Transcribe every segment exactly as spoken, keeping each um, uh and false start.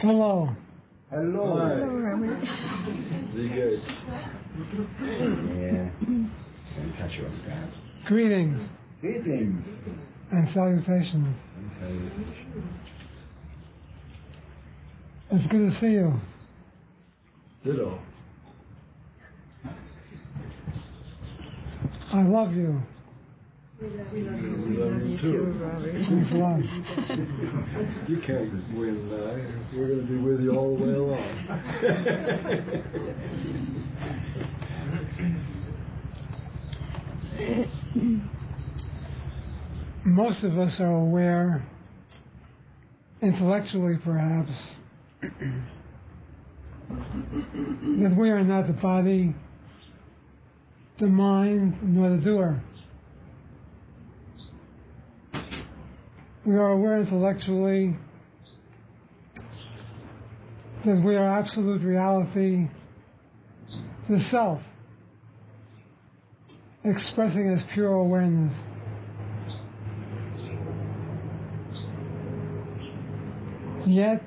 Hello. Hello. Hi. Hello, Robert. Very good. Yeah. Can't touch you on that. Greetings Greetings. and salutations. And salutations. It's good to see you. Ditto. I love you. We love We you. love We love you you too. too, Robert. Thanks a lot. You can't win now. We're going to be with you all the way along. Most of us are aware, intellectually perhaps, that we are not the body, the mind, nor the doer. We are aware intellectually that we are absolute reality, the self, expressing as pure awareness. Yet,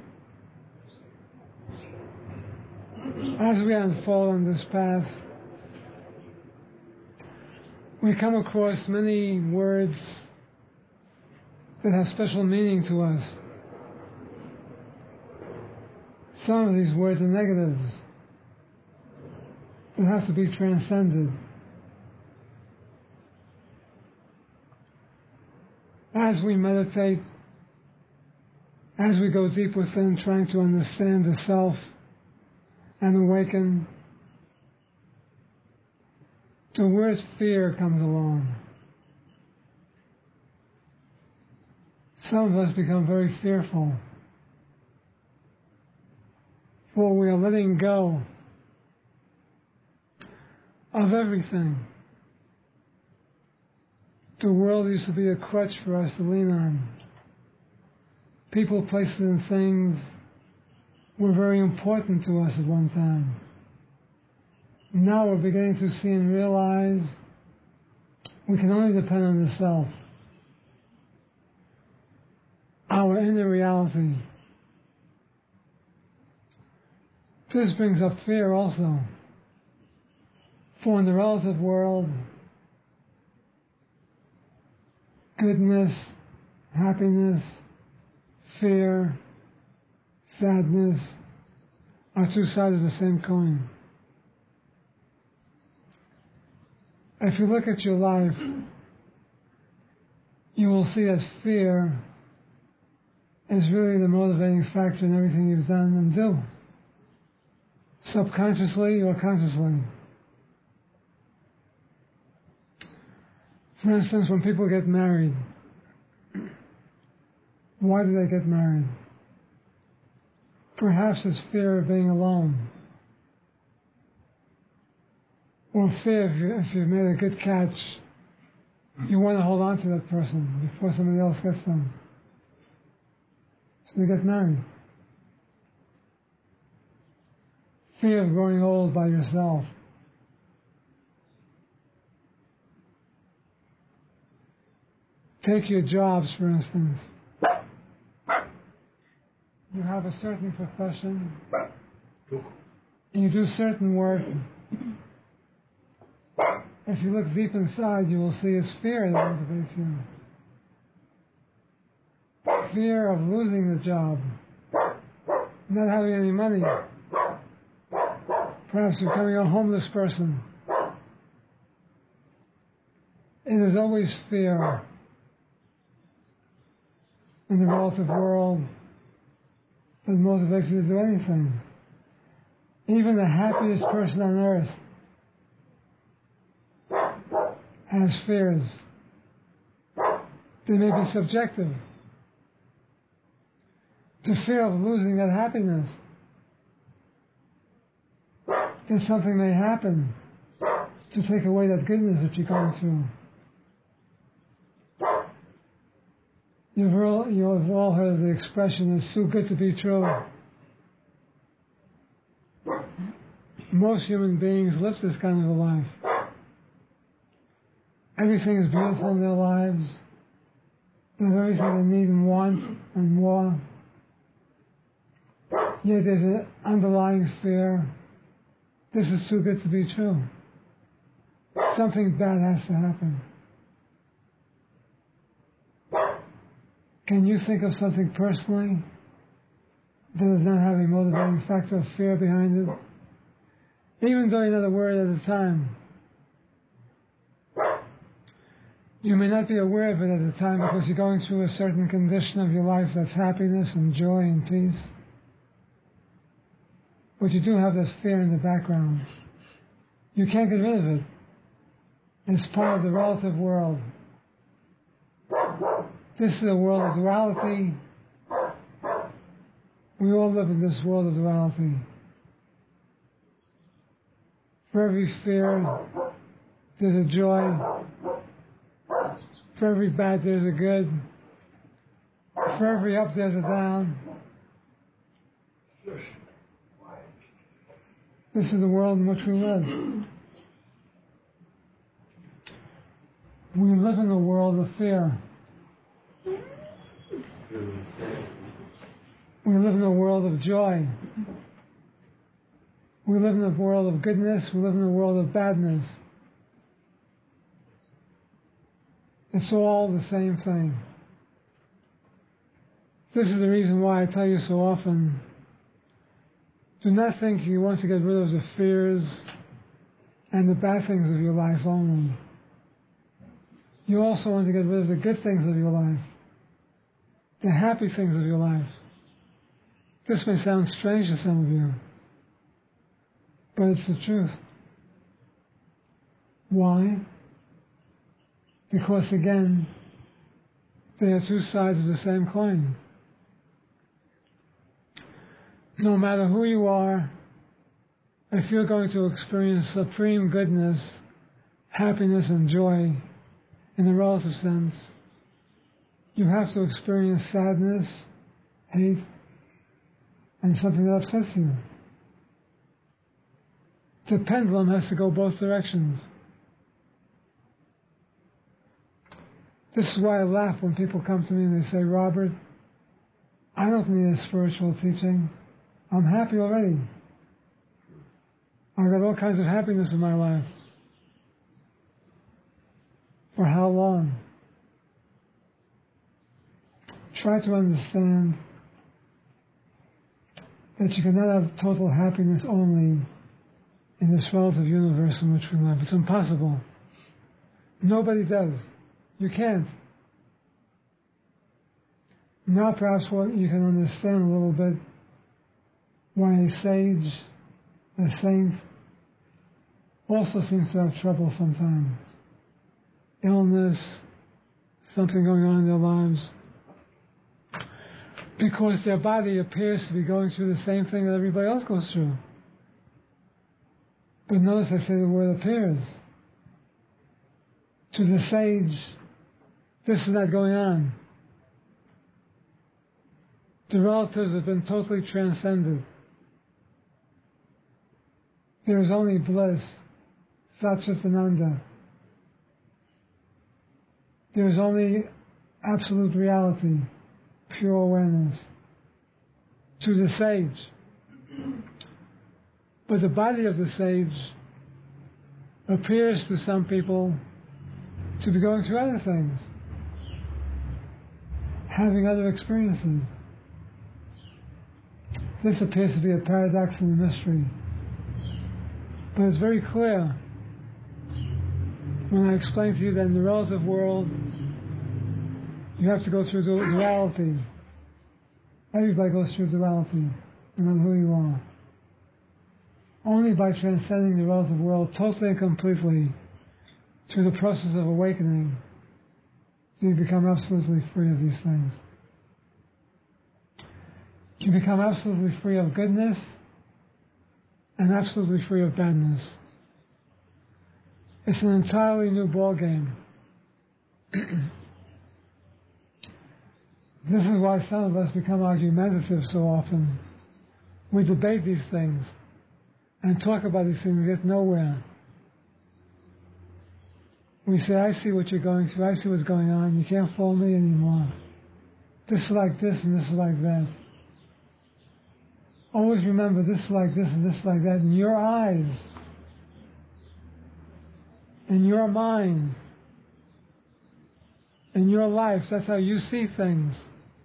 as we unfold on this path, we come across many words that have special meaning to us. Some of these words are negatives that have to be transcended. As we meditate, as we go deep within, trying to understand the self and awaken, the word fear comes along. Some of us become very fearful, for we are letting go of everything. The world used to be a crutch for us to lean on. People, places, and things were very important to us at one time. Now we're beginning to see and realize we can only depend on the self, our inner reality. This brings up fear also. For in the relative world, goodness, happiness, fear, sadness are two sides of the same coin. If you look at your life, you will see that fear is really the motivating factor in everything you've done and do, subconsciously or consciously. For instance, when people get married, why do they get married? Perhaps it's fear of being alone, or fear if, you, if you've made a good catch, you want to hold on to that person before somebody else gets them. So they get married. Fear of growing old by yourself. Take your jobs, for instance. You have a certain profession, and you do certain work. If you look deep inside, you will see it's fear that motivates you. Fear of losing the job, not having any money, perhaps becoming a homeless person. It is always fear in the relative world that motivates you to do anything. Even the happiest person on earth has fears. They may be subjective. The fear of losing that happiness, that something may happen to take away that goodness that you're going through. You've all, you've all heard the expression, it's too good to be true. Most human beings live this kind of a life. Everything is beautiful in their lives. They have everything they need and want and more. Yet there's an underlying fear. This is too good to be true. Something bad has to happen. Can you think of something personally that does not have a motivating factor of fear behind it? Even though you're not aware at the time. You may not be aware of it at the time because you're going through a certain condition of your life that's happiness and joy and peace. But you do have this fear in the background. You can't get rid of it. It's part of the relative world. This is a world of duality. We all live in this world of duality. For every fear, there's a joy. For every bad, there's a good. For every up, there's a down. This is the world in which we live. We live in a world of fear. We live in a world of joy. We live in a world of goodness. We live in a world of badness. It's all the same thing. This is the reason why I tell you so often, do not think you want to get rid of the fears and the bad things of your life only. You also want to get rid of the good things of your life, the happy things of your life. This may sound strange to some of you, but it's the truth. Why? Because again, they are two sides of the same coin. No matter who you are, if you're going to experience supreme goodness, happiness, and joy in a relative sense, you have to experience sadness, hate, and something that upsets you. The pendulum has to go both directions. This is why I laugh when people come to me and they say, Robert, I don't need a spiritual teaching. I'm happy already. I've got all kinds of happiness in my life. For how long? Try to understand that you cannot have total happiness only in this relative universe in which we live. It's impossible. Nobody does. You can't. Now perhaps what you can understand a little bit why a sage, a saint, also seems to have trouble sometimes. Illness, something going on in their lives. Because their body appears to be going through the same thing that everybody else goes through. But notice I say the word appears. To the sage, this is not going on. The relatives have been totally transcended. There is only bliss, Satchitananda. There is only absolute reality, pure awareness. To the sage. But the body of the sage appears to some people to be going through other things, having other experiences. This appears to be a paradox and a mystery. But it's very clear when I explain to you that in the relative world, you have to go through the duality. Everybody goes through duality, no matter who you are. Only by transcending the relative world totally and completely through the process of awakening do you become absolutely free of these things. You become absolutely free of goodness and absolutely free of badness. It's an entirely new ball game. This is why some of us become argumentative so often. We debate these things and talk about these things and get nowhere. We say, I see what you're going through, I see what's going on, you can't fool me anymore. This is like this and this is like that. always remember this like this and this like that in your eyes, in your mind, in your life. That's how you see things.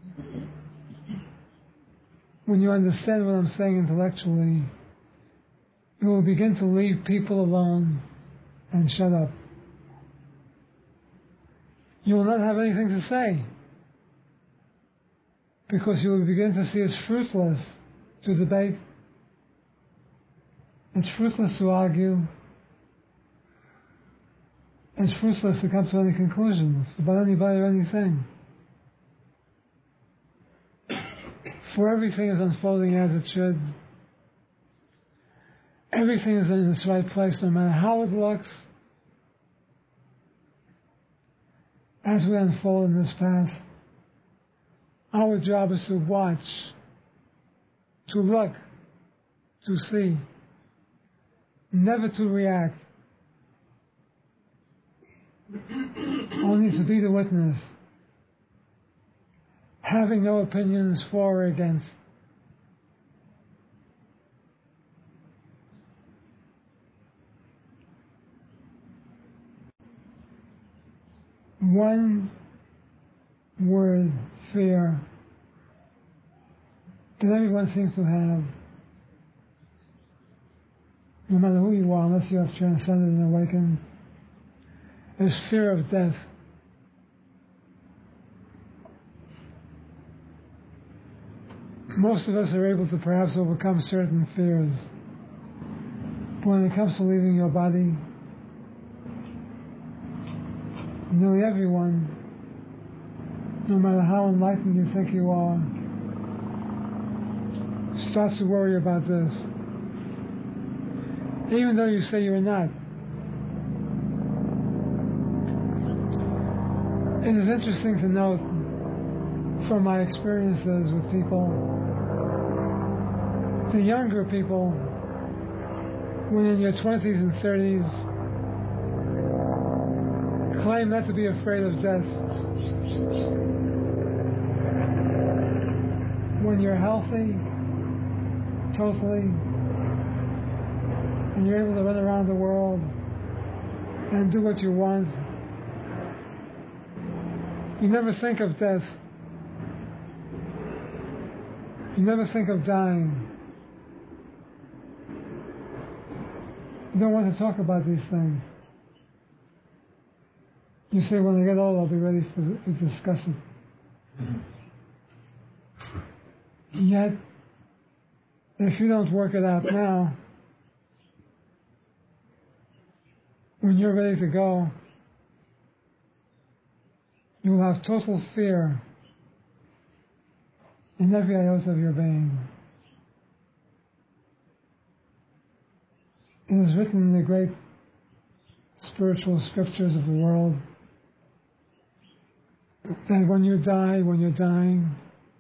When you understand what I'm saying intellectually, you will begin to leave people alone and shut up. You will not have anything to say, because you will begin to see it's fruitless to debate. It's fruitless to argue. It's fruitless to come to any conclusions about anybody or anything. For everything is unfolding as it should. Everything is in its right place, no matter how it looks. As we unfold in this path, our job is to watch, to look, to see, never to react, only to be the witness, having no opinions for or against. One word, fear, that everyone seems to have, no matter who you are, unless you have transcended and awakened, is fear of death. Most of us are able to perhaps overcome certain fears, but when it comes to leaving your body, nearly everyone, no matter how enlightened you think you are, starts to worry about this, even though you say you're not. It is interesting to note from my experiences with people, the younger people, when in your twenties and thirties, claim not to be afraid of death. When you're healthy, totally, and you're able to run around the world and do what you want, you never think of death. You never think of dying. You don't want to talk about these things. You say, when I get old, I'll be ready for, to discuss it. Yet, if you don't work it out now, when you're ready to go, you will have total fear in every iota of your being. It is written in the great spiritual scriptures of the world that when you die, when you're dying,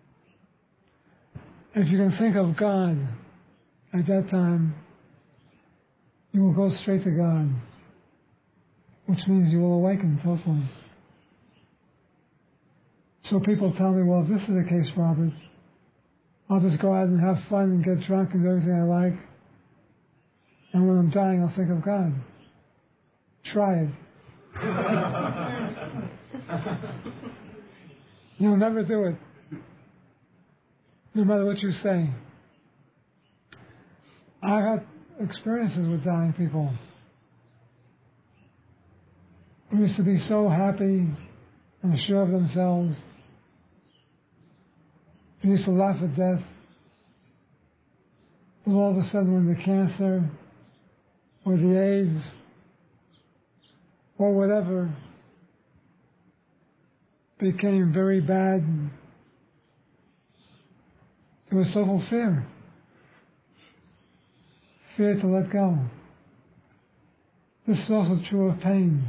if you can think of God at that time, you will go straight to God, which means you will awaken totally. So people tell me, well, if this is the case, Robert, I'll just go out and have fun and get drunk and do everything I like, and when I'm dying, I'll think of God. Try it. You'll never do it, no matter what you say. I've had experiences with dying people who used to be so happy and sure of themselves. They used to laugh at death. But all of a sudden, when the cancer or the AIDS or whatever became very bad, there was total fear. Fear to let go. This is also true of pain.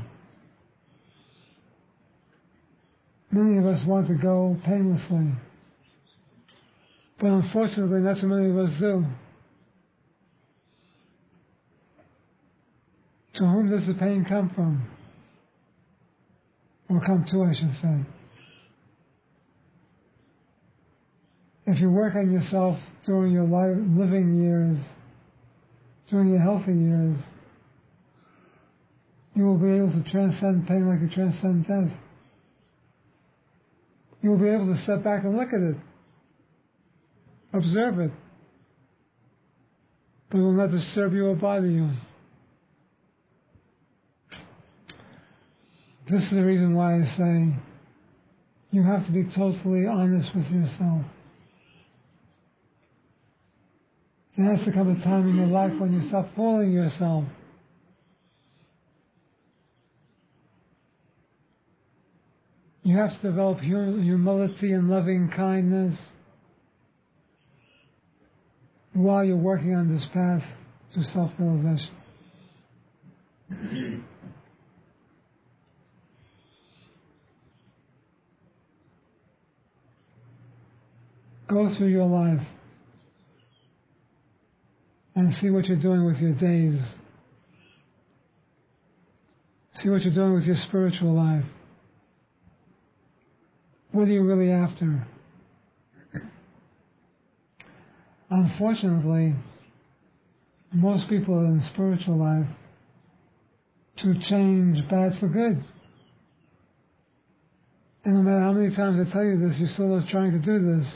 Many of us want to go painlessly, but unfortunately not so many of us do. To whom does the pain come from? Or come to, I should say. if you work on yourself during your life, living years, during your healthy years, you will be able to transcend pain like you transcend death. You will be able to step back and look at it, observe it, but it will not disturb you or bother you. This is the reason why I say you have to be totally honest with yourself. There has to come a time in your life when you stop fooling yourself. You have to develop humility and loving kindness while you're working on this path to self-realization. Go through your life and see what you're doing with your days. See what you're doing with your spiritual life. What are you really after? Unfortunately, most people in spiritual life to change bad for good. And no matter how many times I tell you this, you're still trying to do this.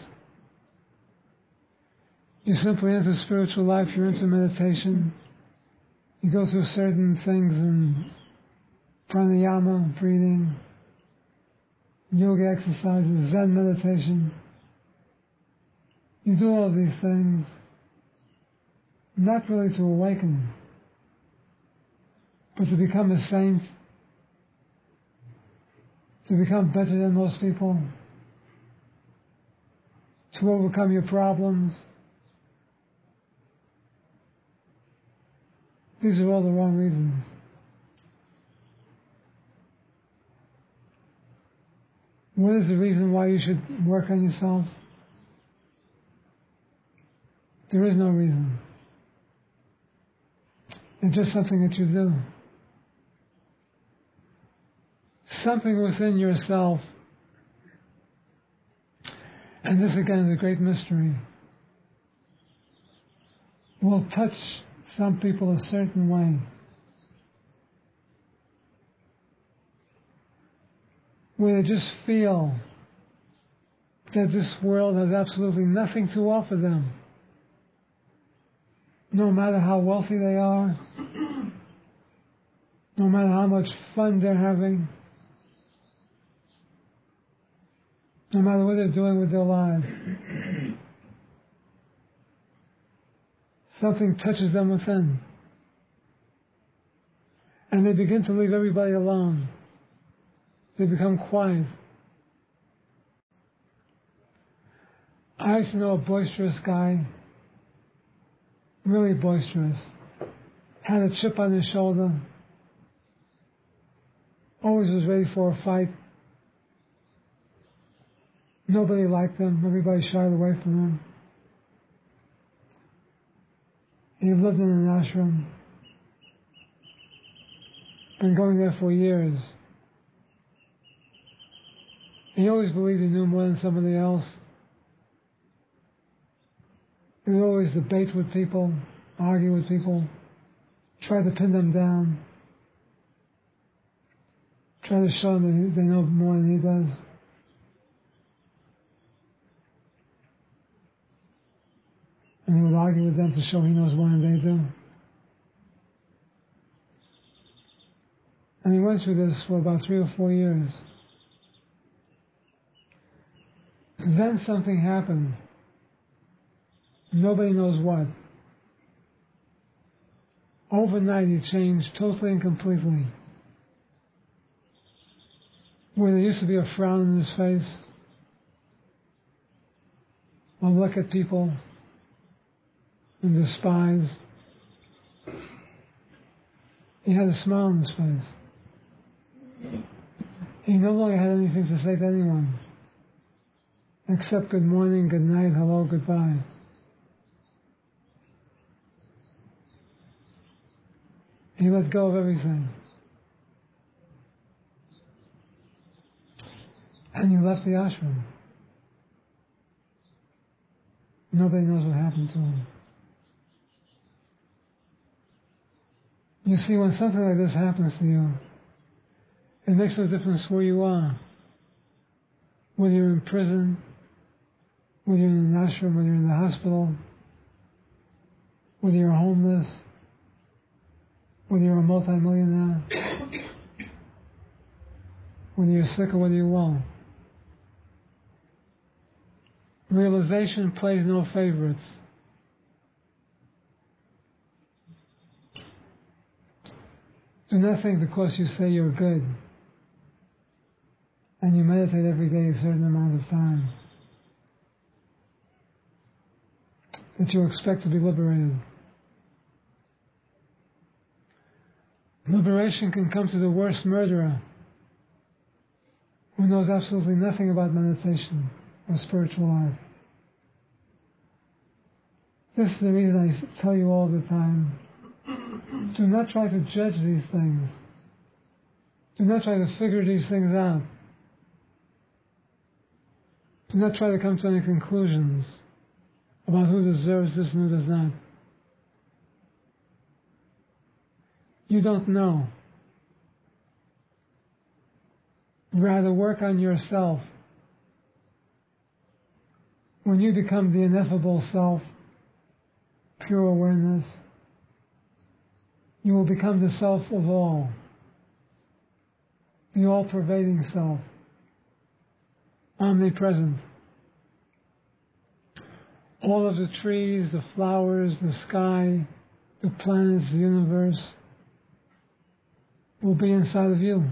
You simply enter spiritual life, you're into meditation. You go through certain things in pranayama, breathing, yoga exercises, Zen meditation. You do all of these things, not really to awaken, but to become a saint, to become better than most people, to overcome your problems. These are all the wrong reasons. What is the reason why you should work on yourself? There is no reason. It's just something that you do. Something within yourself, and this again is a great mystery, will touch some people a certain way. Where they just feel that this world has absolutely nothing to offer them. No matter how wealthy they are, no matter how much fun they're having, no matter what they're doing with their lives, something touches them within. And they begin to leave everybody alone. They become quiet. I used to know a boisterous guy, really boisterous, had a chip on his shoulder, always was ready for a fight. Nobody liked him. Everybody shied away from him. He lived in an ashram. Been going there for years. He always believed he knew more than somebody else. He would always debate with people, argue with people, try to pin them down, try to show them that they know more than he does. And he would argue with them to show he knows more than they do. And he went through this for about three or four years. Then something happened. Nobody knows what. Overnight he changed totally and completely. Where there used to be a frown in his face, a look at people and despise, he had a smile on his face. He no longer had anything to say to anyone except good morning, good night, hello, goodbye. He let go of everything. And he left the ashram. Nobody knows what happened to him. You see, when something like this happens to you, it makes no difference where you are. Whether you're in prison, whether you're in an ashram, whether you're in the hospital, whether you're homeless, whether you're a multimillionaire, whether you're sick or whether you're well. Realization plays no favorites. Do not think because you say you're good and you meditate every day a certain amount of time that you expect to be liberated. Liberation can come to the worst murderer who knows absolutely nothing about meditation or spiritual life. This is the reason I tell you all the time, do not try to judge these things. Do not try to figure these things out. Do not try to come to any conclusions about who deserves this and who does not. You don't know. Rather, work on yourself. When you become the ineffable self, pure awareness, you will become the self of all, the all-pervading self, omnipresent. All of the trees, the flowers, the sky, the planets, the universe will be inside of you.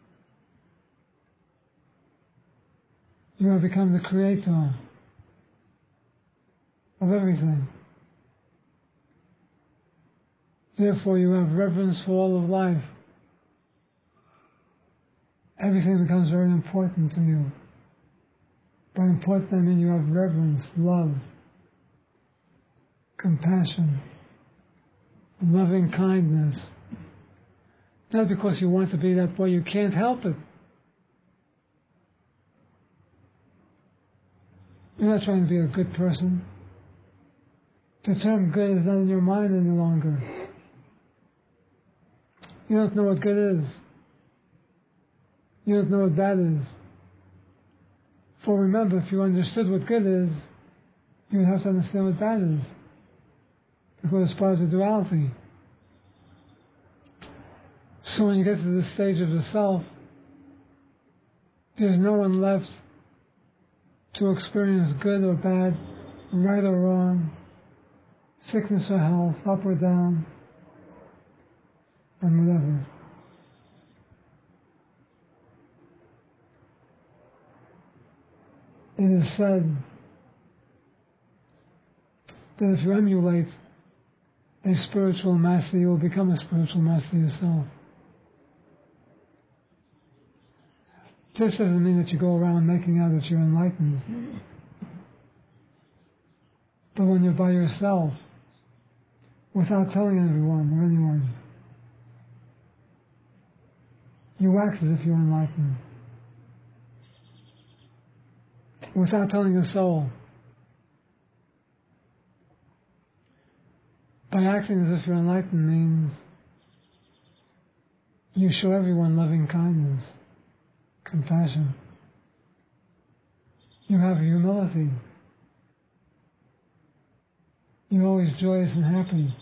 You have become the creator of everything. Therefore, you have reverence for all of life. Everything becomes very important to you. By important, I mean you have reverence, love, compassion, loving kindness. Not because you want to be that way, you can't help it. You're not trying to be a good person. The term good is not in your mind any longer. You don't know what good is. You don't know what bad is. For remember, if you understood what good is, you would have to understand what bad is. Because it's part of the duality. So when you get to the stage of the self, there's no one left to experience good or bad, right or wrong, sickness or health, up or down, and whatever. It is said that if you emulate a spiritual master, you will become a spiritual master yourself. This doesn't mean that you go around making out that you're enlightened. But when you're by yourself, without telling everyone or anyone, you act as if you're enlightened. Without telling a soul. By acting as if you're enlightened means you show everyone loving kindness, compassion. You have humility. You're always joyous and happy.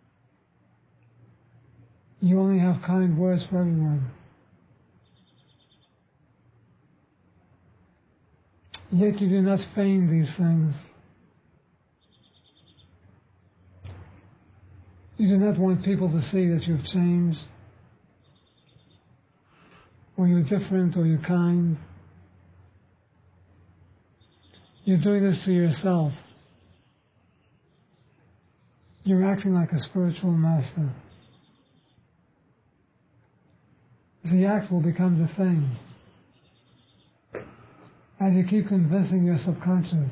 You only have kind words for everyone. Yet you do not feign these things. You do not want people to see that you've changed, or you're different, or you're kind. You're doing this to yourself. You're acting like a spiritual master. The act will become the thing. As you keep convincing your subconscious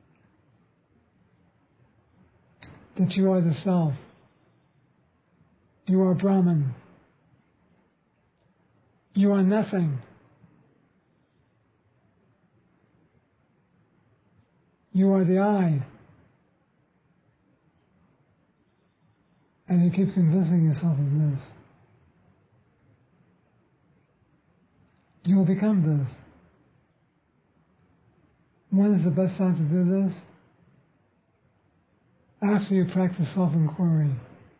that you are the self, you are Brahman, you are nothing, you are the I, as you keep convincing yourself of this, you will become this. When is the best time to do this? After you practice self-inquiry.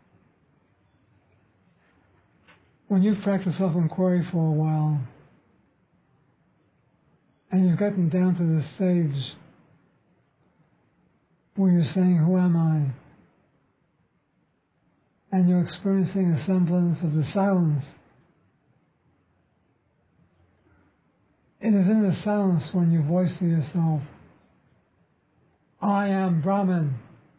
When you've practiced self-inquiry for a while, and you've gotten down to the stage where you're saying, who am I? And you're experiencing a semblance of the silence. It is in the silence when you voice to yourself, I am Brahman.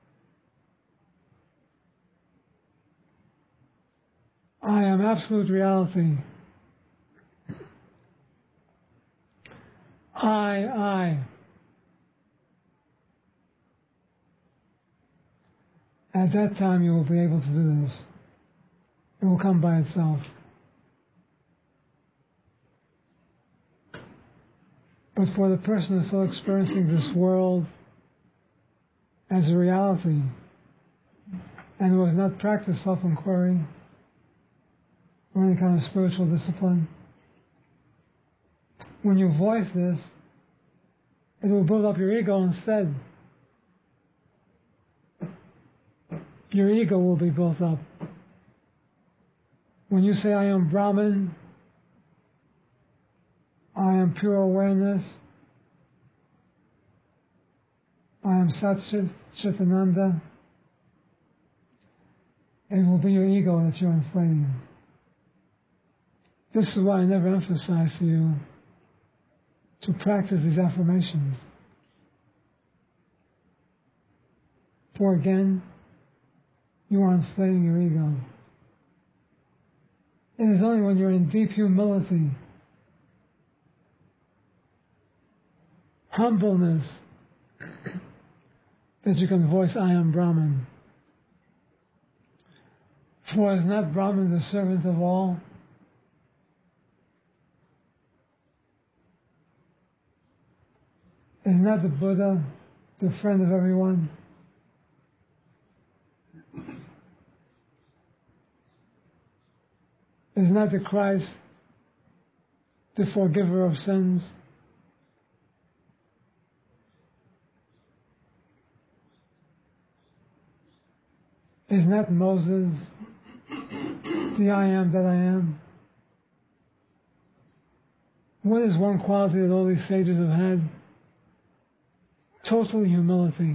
I am absolute reality. I, I. At that time you will be able to do this. It will come by itself. But for the person who's still experiencing this world as a reality and who has not practiced self-inquiry or any kind of spiritual discipline, when you voice this, it will build up your ego instead. Your ego will be built up. When you say, I am Brahman, I am pure awareness, I am Sat Chit Chitananda, it will be your ego that you're inflating. This is why I never emphasize to you to practice these affirmations. For again, you are inflating your ego. It is only when you're in deep humility, humbleness, that you can voice, I am Brahman. For is not Brahman the servant of all? Is not the Buddha the friend of everyone? Is not the Christ the forgiver of sins? Is not Moses the I am that I am? What is one quality that all these sages have had? Total humility.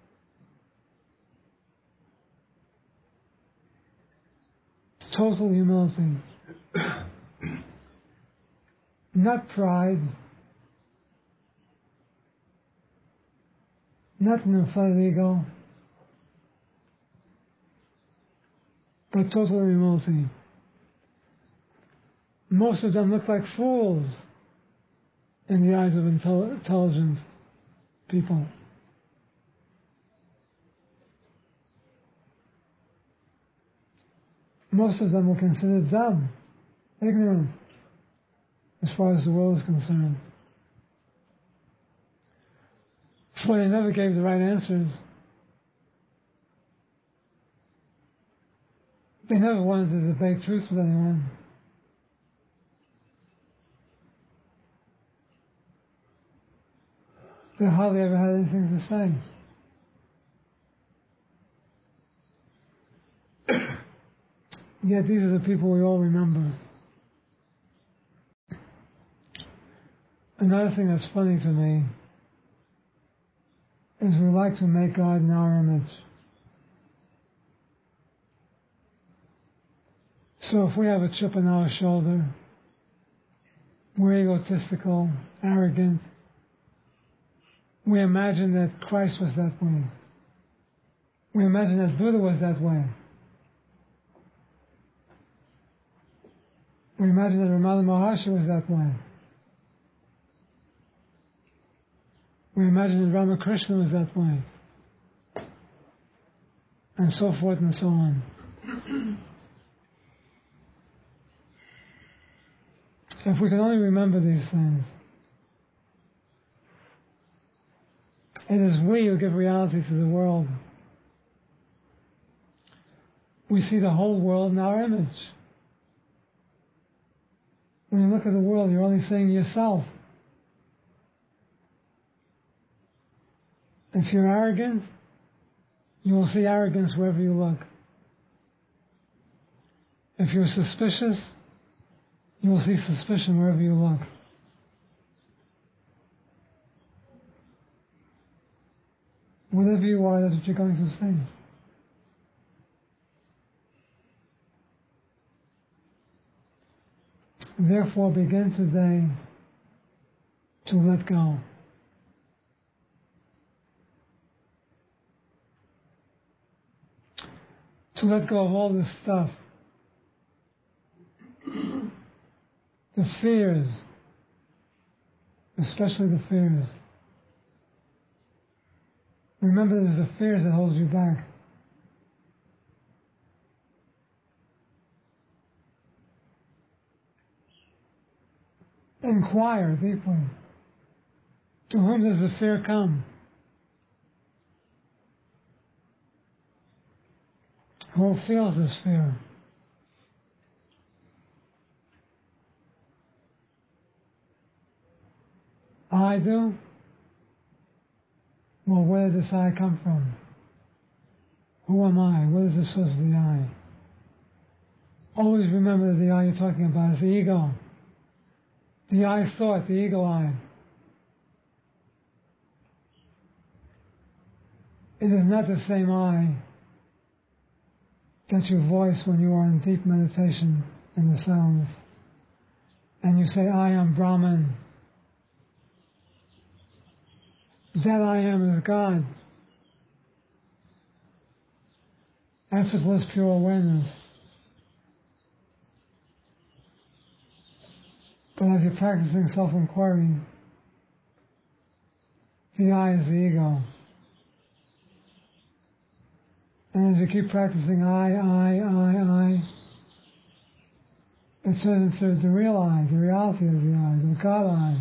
Total humility. Not pride. Not an inflated ego. But total humility. Most of them look like fools in the eyes of intel- intelligent people. Most of them were considered dumb, ignorant, as far as the world is concerned. For they never gave the right answers. They never wanted to debate truth with anyone. They hardly ever had anything to say. Yet these are the people we all remember. Another thing that's funny to me is we like to make God in our image. So if we have a chip on our shoulder, we're egotistical, arrogant, we imagine that Christ was that way. We imagine that Buddha was that way. We imagine that Ramana Maharshi was that way. We imagine that Ramakrishna was that way. And so forth and so on. If we can only remember these things, it is we who give reality to the world. We see the whole world in our image. When you look at the world, you're only seeing yourself. If you're arrogant, you will see arrogance wherever you look. If you're suspicious, you will see suspicion wherever you look. Whatever you are, that's what you're going to see. Therefore, begin today to let go. To let go of all this stuff. The fears, especially the fears. Remember, there's the fears that hold you back. Inquire deeply. To whom does the fear come? Who feels this fear? I do? Well, where does this I come from? Who am I? What is the source of the I? Always remember that the I you're talking about is the ego. The I thought, the ego I. It is not the same I that you voice when you are in deep meditation in the sounds. And you say, I am Brahman. That I am is God. Effortless pure awareness. But as you're practicing self-inquiry, the I is the ego. And as you keep practicing I, I, I, I, it turns into the real I, the reality of the I, the God I.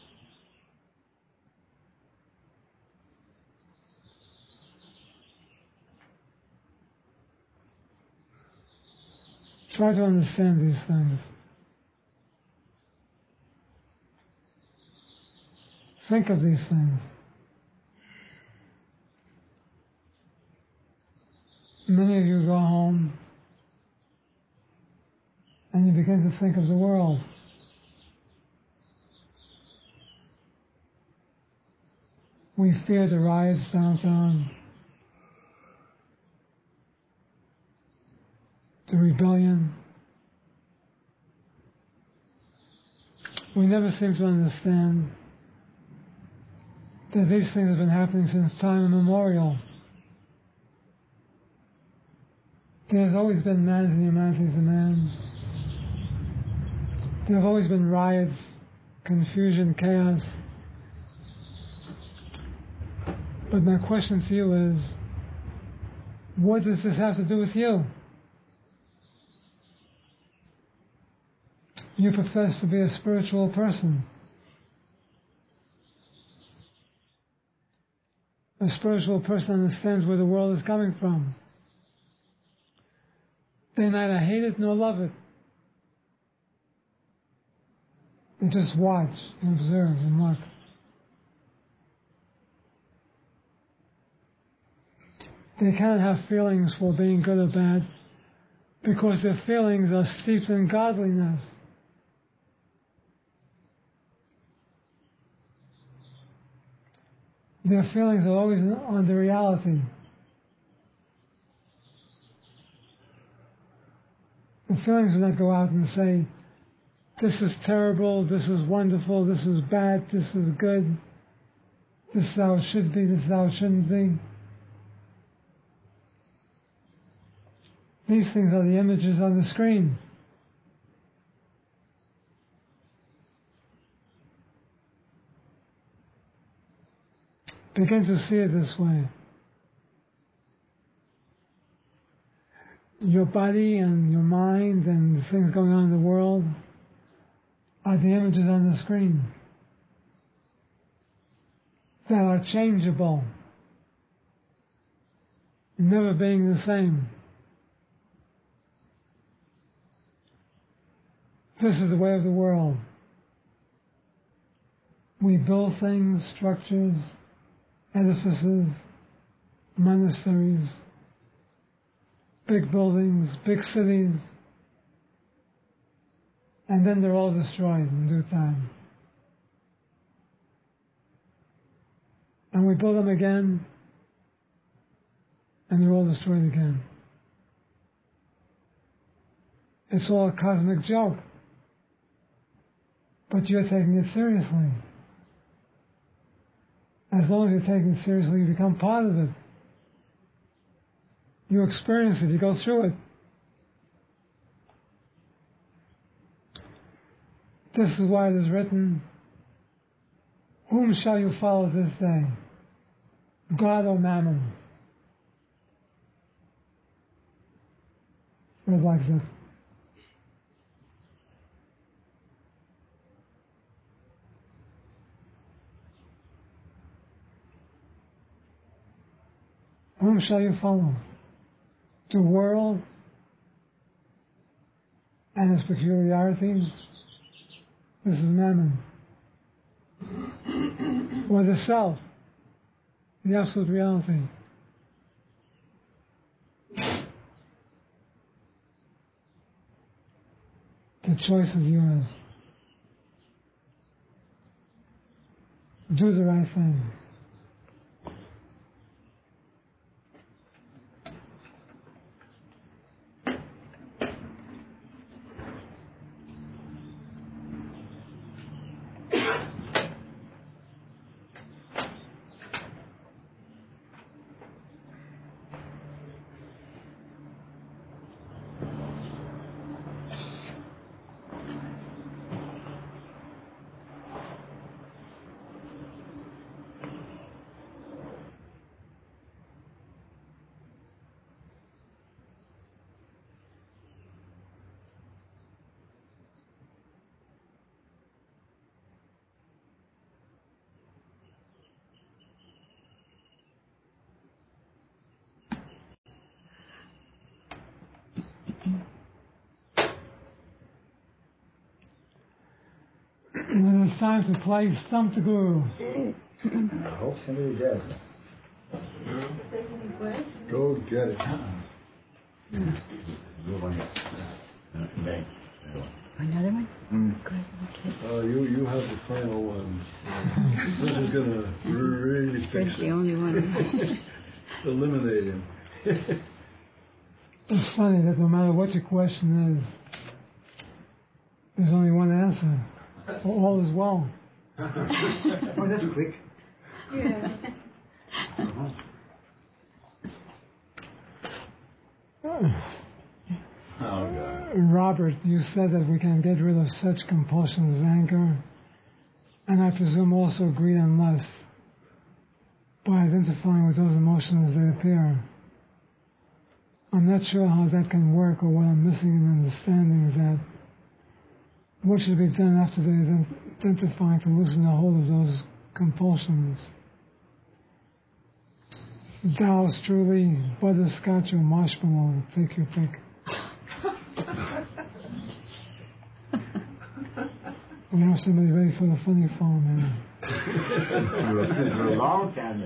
Try to understand these things. Think of these things. Many of you go home and you begin to think of the world. We fear the riots downtown, the rebellion. We never seem to understand that these things have been happening since time immemorial. There's always been man and humanity as a man. There have always been riots, confusion, chaos. But my question to you is, what does this have to do with you? You profess to be a spiritual person. A spiritual person understands where the world is coming from. They neither hate it nor love it. They just watch and observe and look. They cannot have feelings for being good or bad because their feelings are steeped in godliness. Their feelings are always on the reality. The feelings do not go out and say, this is terrible, this is wonderful, this is bad, this is good, this is how it should be, this is how it shouldn't be. These things are the images on the screen. Begin to see it this way. Your body and your mind and the things going on in the world are the images on the screen that are changeable, never being the same. This is the way of the world. We build things, structures, edifices, monasteries, big buildings, big cities, and then they're all destroyed in due time. And we build them again, and they're all destroyed again. It's all a cosmic joke. But you're taking it seriously. As long as you're taking it seriously, you become part of it. You experience it, you go through it. This is why it is written, whom shall you follow this day? God or Mammon? Fred likes it. Whom shall you follow? The world and its peculiarities? This is Mammon. Or the self, the absolute reality. The choice is yours. Do the right thing. When it's time to play Stump the Guru. I hope somebody does. Go get it. Another one? Mm. Good, okay. Uh, you, you have the final one. This is going to really fix Fred's the it. only one. Eliminate him. It's funny that no matter what your question is, there's only one answer. All is well. Oh, that's quick. Yeah. Oh, God. Robert, you said that we can get rid of such compulsions as anger, and I presume also greed and lust, by identifying with those emotions as they appear. I'm not sure how that can work, or what I'm missing in understanding is that what should be done after they identify to loosen the hold of those compulsions? Taoist truly, butterscotch or marshmallow, take your pick. We have somebody ready for the funny farm here. For a long time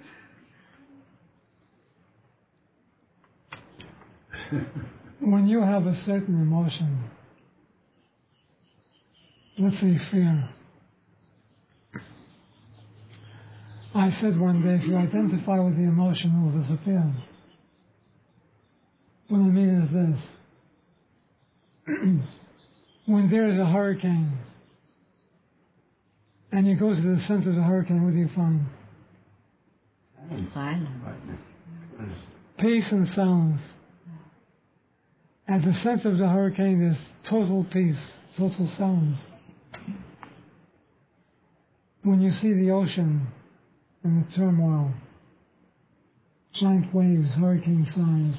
ago. When you have a certain emotion, let's say fear. I said one day, if you identify with the emotion, it will disappear. What I mean is this. When there is a hurricane, and you go to the center of the hurricane, what do you find? Silence. Peace and silence. At the center of the hurricane is total peace, total silence. When you see the ocean and the turmoil, giant waves, hurricane size,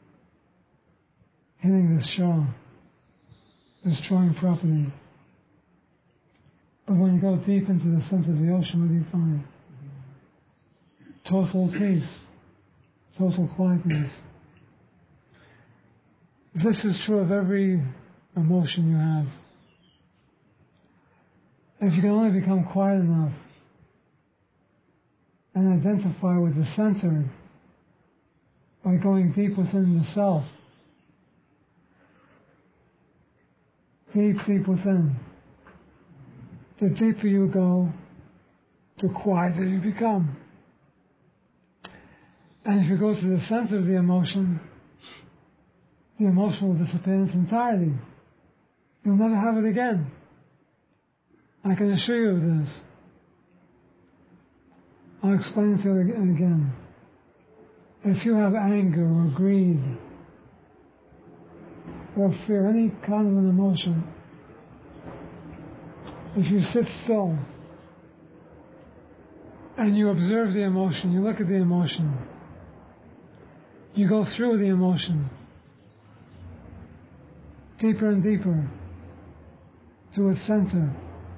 hitting the shore, destroying property. But when you go deep into the center of the ocean, what do you find? Total peace, total quietness. This is true of every emotion you have. If you can only become quiet enough and identify with the center by going deep within the self, deep, deep within, the deeper you go, the quieter you become. And if you go to the center of the emotion, the emotion will disappear in its entirety. You'll never have it again. I can assure you of this. I'll explain it to you again. If you have anger or greed or fear, any kind of an emotion, if you sit still and you observe the emotion, you look at the emotion, you go through the emotion, deeper and deeper, to its center.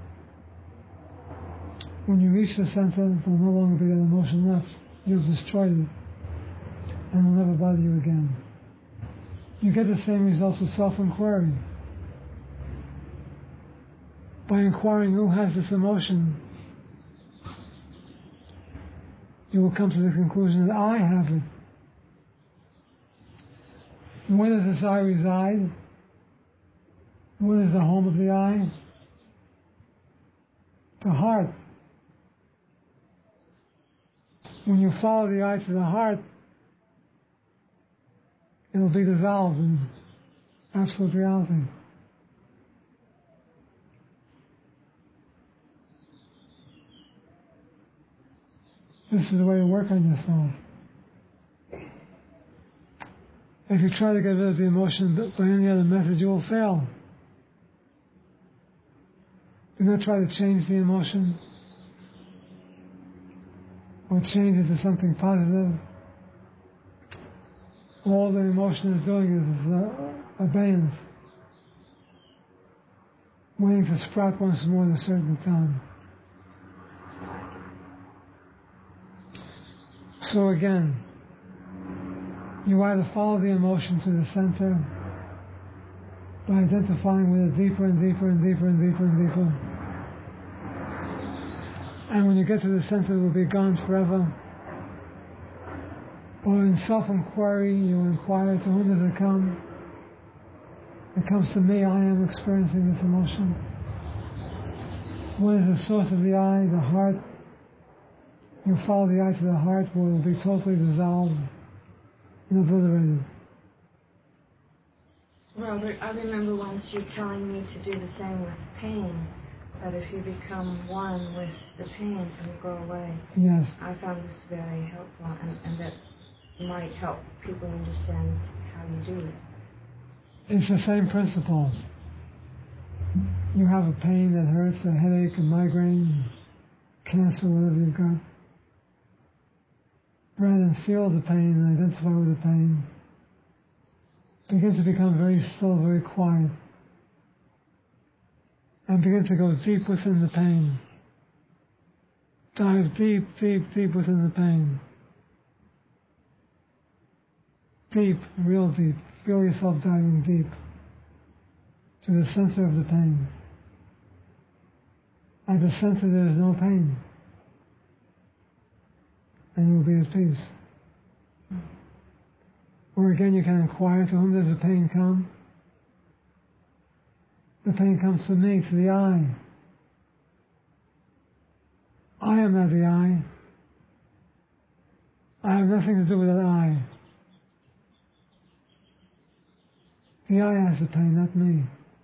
When you reach the center, there will no longer be that emotion left. You've destroyed it, and it will never bother you again. You get the same results with self-inquiry. By inquiring who has this emotion, you will come to the conclusion that I have it. Where does this I reside? What is the home of the I? The heart. When you follow the I to the heart, it will be dissolved in absolute reality. This is the way to work on yourself. If you try to get rid of the emotion by any other method, you will fail. Do not try to change the emotion or change it to something positive. All the emotion is doing is uh, abeyance, waiting to sprout once more at a certain time. So again, you either follow the emotion to the center by identifying with it deeper and deeper and deeper and deeper and deeper. And when you get to the center, it will be gone forever. Or in self-inquiry, you inquire, to whom does it come? It comes to me, I am experiencing this emotion. What is the source of the I? The heart. You follow the I to the heart, where it will be totally dissolved and obliterated. Robert, I remember once you telling me to do the same with pain, that if you become one with the pain, it will go away. Yes. I found this very helpful, and, and that might help people understand how you do it. It's the same principle. You have a pain that hurts, a headache, a migraine, cancer, whatever you've got. Rather than feel the pain and identify with the pain, begin to become very still, very quiet, and begin to go deep within the pain. Dive deep, deep, deep within the pain. Deep, real deep. Feel yourself diving deep to the center of the pain. At the center there is no pain, and you will be at peace. Or again, you can inquire, to whom does the pain come? The pain comes to me, to the I. I am not the I. I have nothing to do with that I. The I has the pain, not me.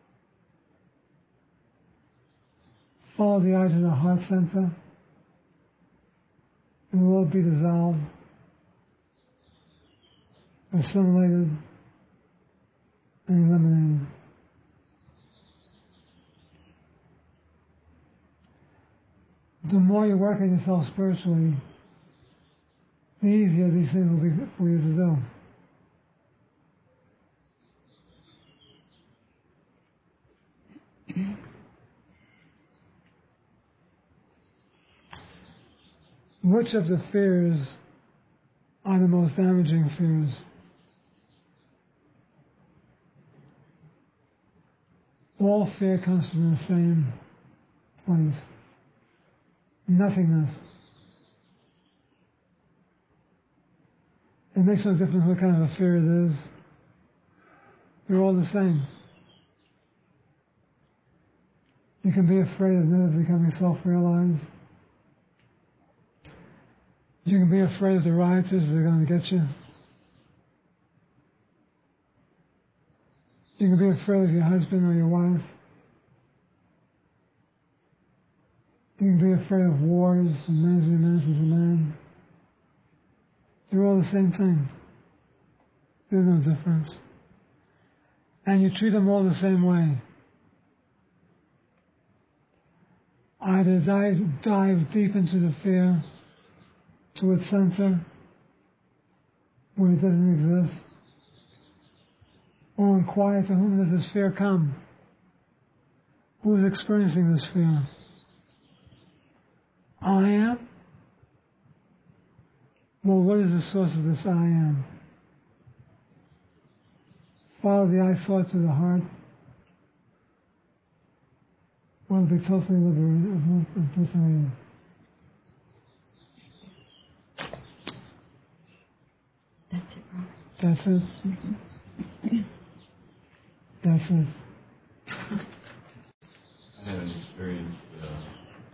Follow the I to the heart center. It will all be dissolved, assimilated, and eliminated. The more you work on yourself spiritually, the easier these things will be for you to do. Which of the fears are the most damaging fears? All fear comes from the same place. Nothingness. It makes no difference what kind of a fear it is. They're all the same. You can be afraid of never becoming self-realized. You can be afraid of the rioters that are going to get you. You can be afraid of your husband or your wife. You can be afraid of wars and men and men and men. They're all the same thing. There's no difference. And you treat them all the same way. Either dive, dive deep into the fear to its center where it doesn't exist, or inquire to whom does this fear come? Who is experiencing this fear? I am? Well, what is the source of this I am? Follow the I thought to the heart. Will be totally liberated. liberated. That's it, Robert. That's it. That's it. I had an experience uh,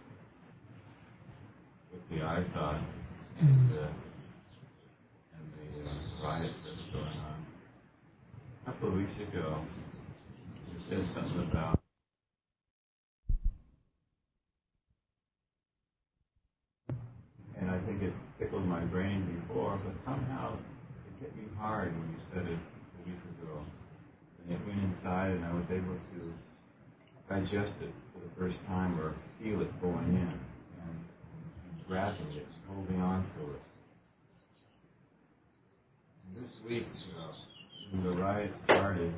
with the I thought and, uh, and the uh, riots that were going on. A couple of weeks ago, you said something about and I think it tickled my brain before, but somehow it hit me hard when you said it a week ago. And it went inside and I was able to digest it for the first time or feel it going in and, and grabbing it, holding on to it. And this week, uh, when the riot started,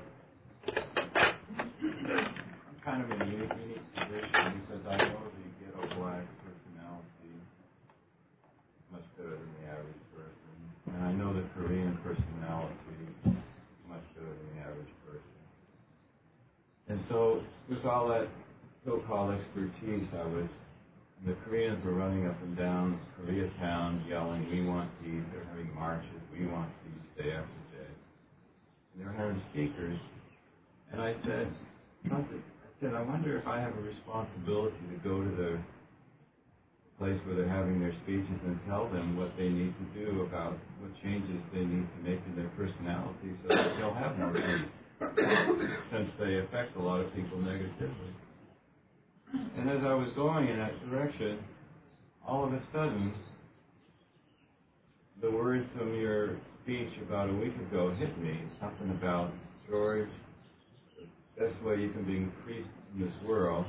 I'm kind of in a unique, unique position because I know the ghetto black personality much better than the average person. And I know the Korean personality much better than the average person. And so, with all that so-called expertise, I was, the Koreans were running up and down Koreatown yelling, we want peace. They're having marches, we want peace, day after day. And they were having speakers. And I said, something. I said, I wonder if I have a responsibility to go to the place where they're having their speeches and tell them what they need to do about what changes they need to make in their personality so that they'll have more peace, since they affect a lot of people negatively. And as I was going in that direction, all of a sudden, the words from your speech about a week ago hit me, something about, George, the best way you can be increased in this world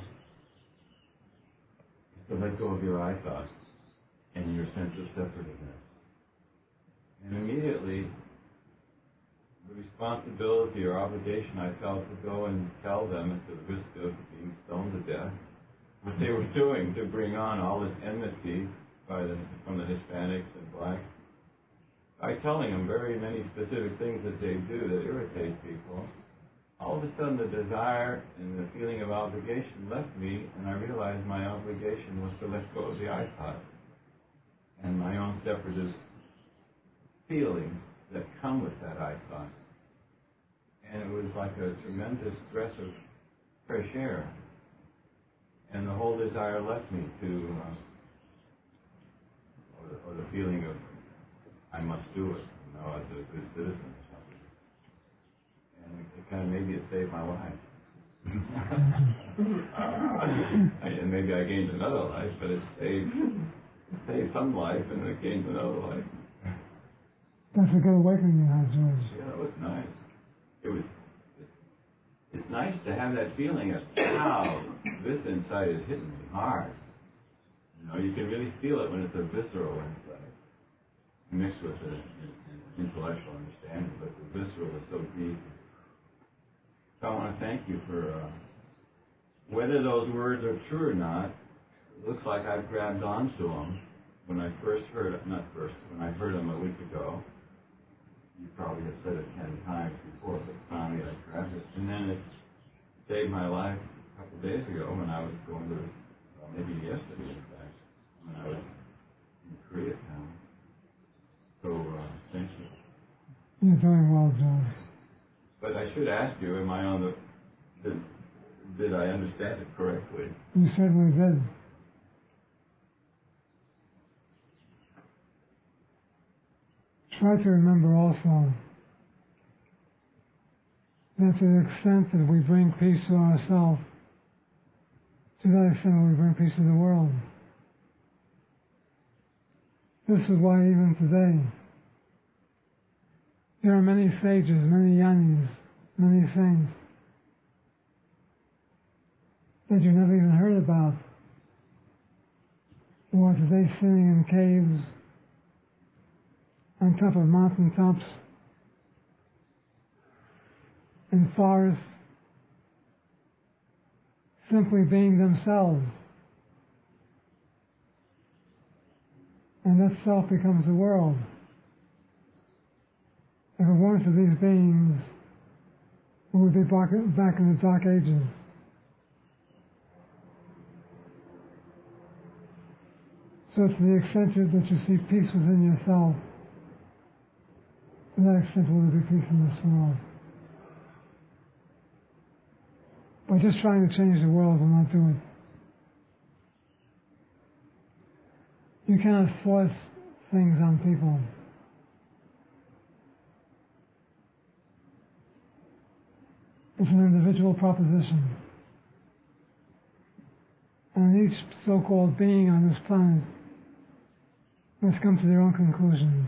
to let go of your I thought and your sense of separateness. And immediately, the responsibility or obligation I felt to go and tell them at the risk of being stoned to death what they were doing to bring on all this enmity by the, from the Hispanics and blacks, by telling them very many specific things that they do that irritate people. All of a sudden, the desire and the feeling of obligation left me, and I realized my obligation was to let go of the I thought and my own separatist feelings that come with that I thought. And it was like a tremendous breath of fresh air. And the whole desire left me to, uh, or, the, or the feeling of, I must do it, you know, as a good citizen. And it kind of maybe it saved my life. uh, and maybe I gained another life, but it saved, it saved some life and it gained another life. That's a good awakening you had, George. Yeah, it was nice. It was. It's, it's nice to have that feeling of, wow, this inside is hitting me hard. You know, you can really feel it when it's a visceral insight, mixed with an intellectual understanding, but the visceral is so deep. So I want to thank you for, uh, whether those words are true or not, it looks like I've grabbed onto them when I first heard it, not first, when I heard them a week ago. You probably have said it ten times before, but finally I grabbed it. And then it saved my life a couple of days ago when I was going to maybe yesterday, in fact, when I was in Koreatown. So, uh, thank you. You're doing well, John. But I should ask you, am I on the, did, did I understand it correctly? You certainly did. Try to remember also that to the extent that we bring peace to ourselves, to that extent we bring peace to the world. This is why even today there are many sages, many yanis, many saints that you never even heard about, who are today sitting in caves on top of mountain tops, in forests, simply being themselves. And that self becomes the world. If it weren't for these beings, we would be back in the Dark Ages. So to the extent that you see peace within yourself, to that extent will there be peace in this world. By just trying to change the world will not do it. You cannot force things on people. It's an individual proposition. And each so-called being on this planet must come to their own conclusions.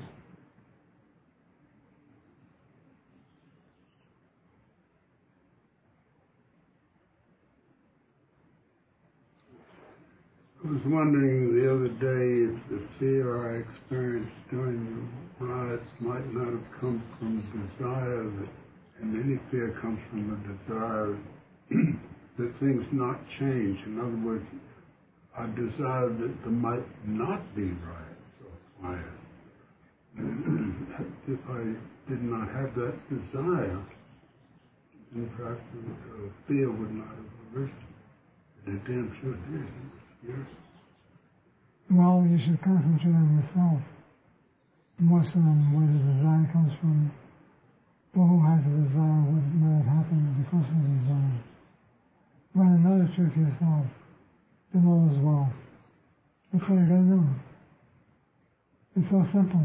I was wondering the other day if the fear I experienced during the riots might not have come from desire, that, and any fear comes from a desire that things not change. In other words, I desire that there might not be riots or fires. If I did not have that desire, then perhaps the fear would not have arisen. It damn sure did. Yes. Well, you should concentrate on yourself more so than where the desire comes from, or who has the desire, what might have happened because of the desire. Rather know the truth yourself, then all is well. That's all you gotta do. It's so simple.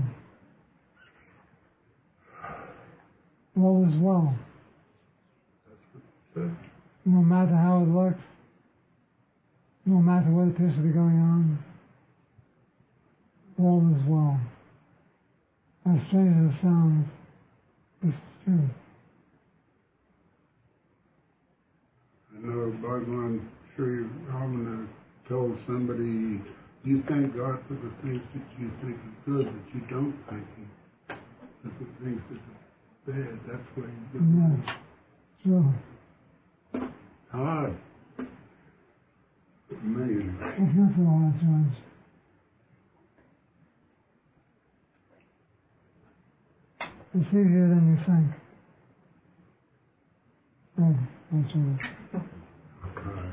All is well. No matter how it looks, no matter what appears to be going on, all is well. As strange as it sounds, it's true. I know Bhagwan Sri Ramana told somebody, you thank God for the things that you think are good, but you don't thank Him for the things that are bad. That's why you do. Yes, true. Hard. Amazing. It's not so hard, George. It's easier than you think. Oh, that's right. Okay.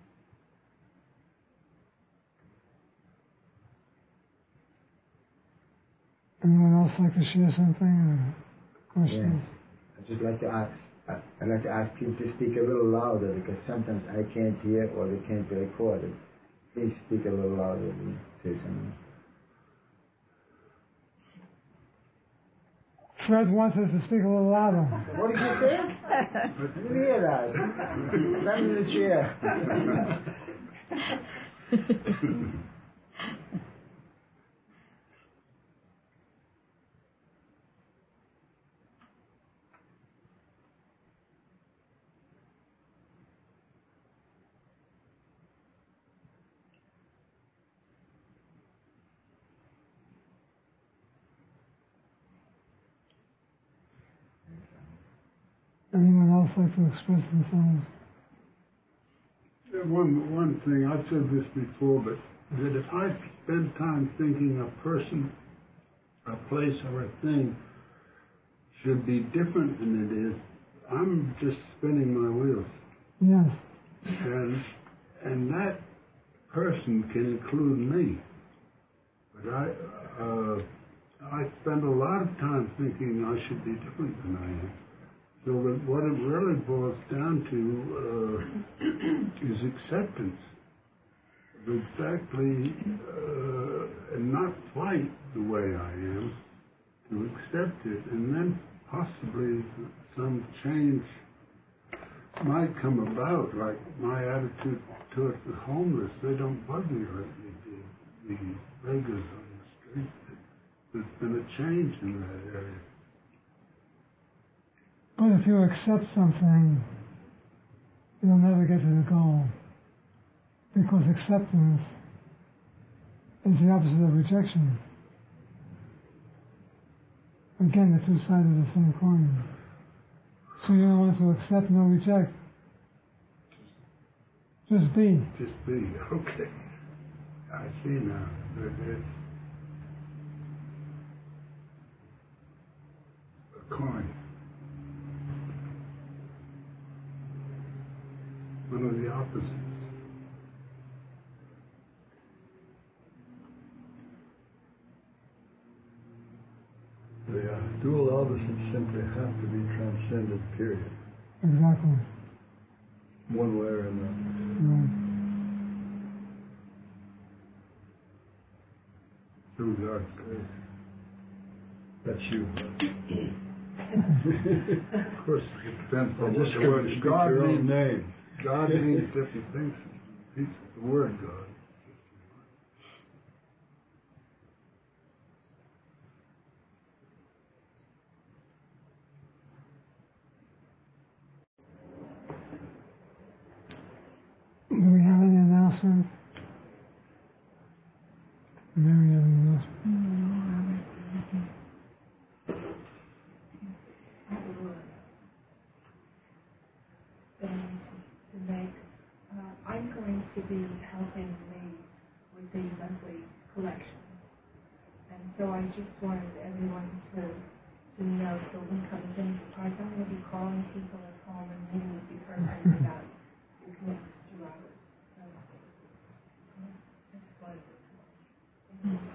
Anyone else like to share something or questions? Yes. I'd just like to ask, I'd like to ask you to speak a little louder because sometimes I can't hear or they can't be recorded. Please speak a little louder and say something. Fred wants us to speak a little louder. What did you say? I didn't hear that. Stand in the chair. Anyone else like to express themselves? Yeah, One, one thing, I've said this before, but that if I spend time thinking a person, a place, or a thing should be different than it is, I'm just spinning my wheels. Yes. And and that person can include me. But I, uh, I spend a lot of time thinking I should be different than I am. So what it really boils down to uh, is acceptance of exactly, uh, and not fight the way I am, to accept it, and then possibly some change might come about, like my attitude towards the homeless. They don't bug me like they did the beggars on the street. There's been a change in that area. But if you accept something, you'll never get to the goal. Because acceptance is the opposite of rejection. Again, the two sides of the same coin. So you don't want to accept nor reject. Just be. Just be. Okay. I see now. That it's a coin. One of the opposites. The uh, dual opposites simply have to be transcended, period. Exactly. One way or another. Right. Through God's grace. That's you. Of course, it depends I on just what the word couldn't God your own means. name. God means different things. The word God. Do we have any announcements? Mary, any announcements? No, Robert. I have a little thing to make. Uh, I'm going to be helping Lee with the monthly collection. And so I just wanted everyone to, to know, so when it comes in, I'm going to be calling people at home and meeting with you personally about your commitment to Robert. So I just wanted to thank you.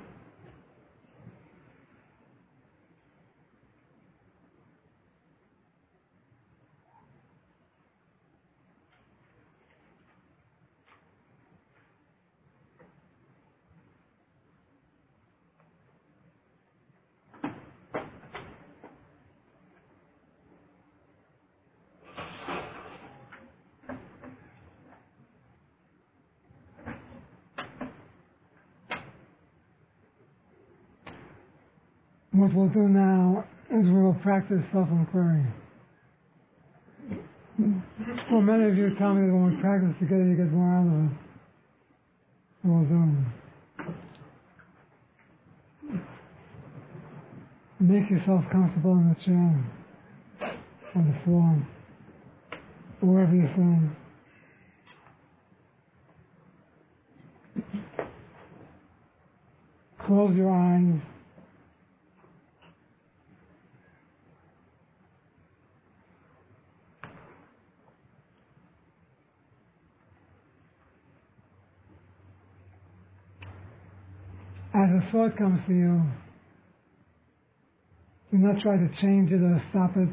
What we'll do now is we will practice self-inquiry. Well, many of you tell me that when we practice together, you get more out of it. So we'll do it. Make yourself comfortable in the chair, on the floor, or wherever you're sitting. Close your eyes. As a thought comes to you, do not try to change it or stop it.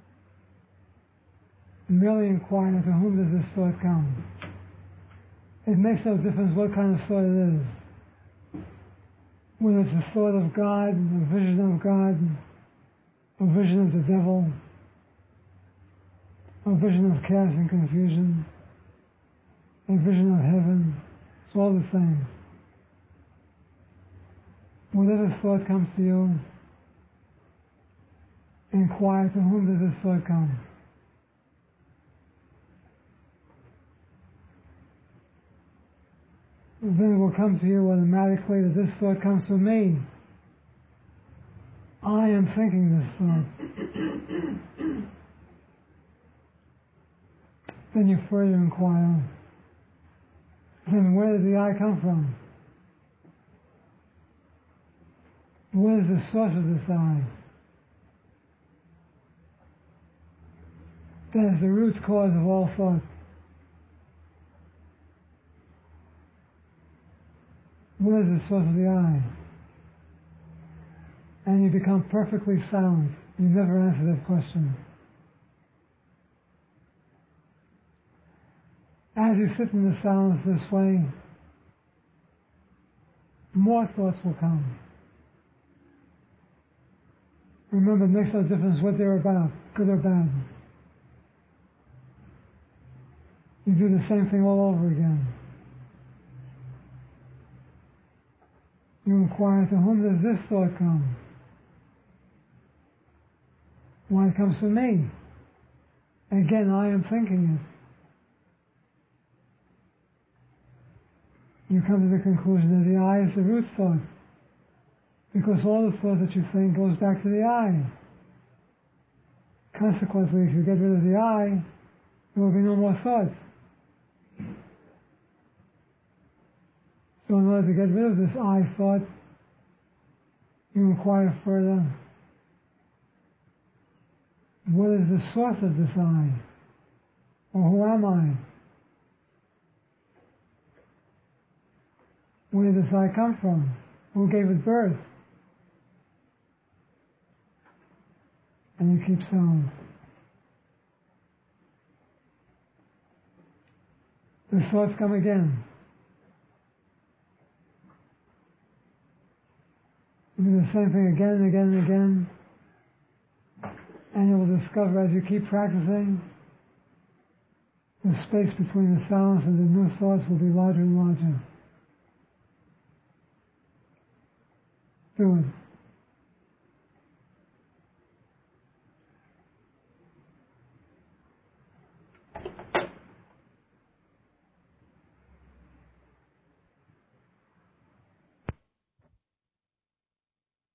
Merely inquire, to whom does this thought come? It makes no difference what kind of thought it is. Whether it's a thought of God, a vision of God, a vision of the devil, a vision of chaos and confusion, a vision of heaven, it's all the same. Whatever thought comes to you, inquire, to whom does this thought come? Then it will come to you automatically that this thought comes from me. I am thinking this thought. Then you further inquire, then where did the I come from? What is the source of this I? That is the root cause of all thought. What is the source of the I? And you become perfectly silent. You never answer that question. As you sit in the silence this way, more thoughts will come. Remember, it makes no difference what they're about, good or bad. You do the same thing all over again. You inquire, to whom does this thought come? Why, it comes to me. Again, I am thinking it. You come to the conclusion that the I is the root thought, because all the thought that you think goes back to the I. Consequently, if you get rid of the I, there will be no more thoughts. So in order to get rid of this I thought, you inquire further, what is the source of this I? Or who am I? Where did this I come from? Who gave it birth? And you keep silent. The thoughts come again. You do the same thing again and again and again. And you will discover as you keep practicing, the space between the silence and the new thoughts will be larger and larger. Do it.